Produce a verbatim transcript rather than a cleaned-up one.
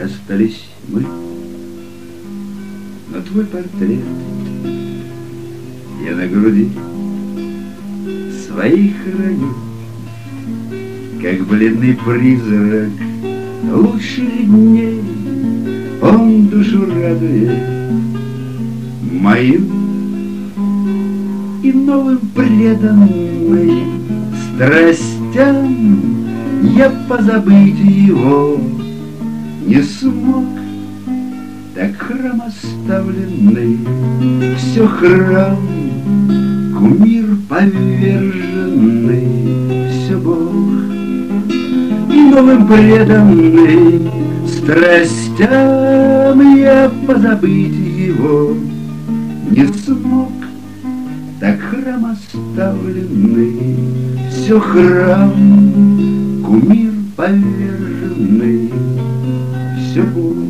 остались мы, но твой портрет я на груди своих храню, как бледный призрак лучших дней. Он душу радует мою и новым преданным страстям я позабыть его не смог. Так храм оставленный, все храм, кумир поверженный, все Бог. И новым преданным страстям я позабыть его не смог. Так храм оставленный, все храм, кумир поверженный, все Бог.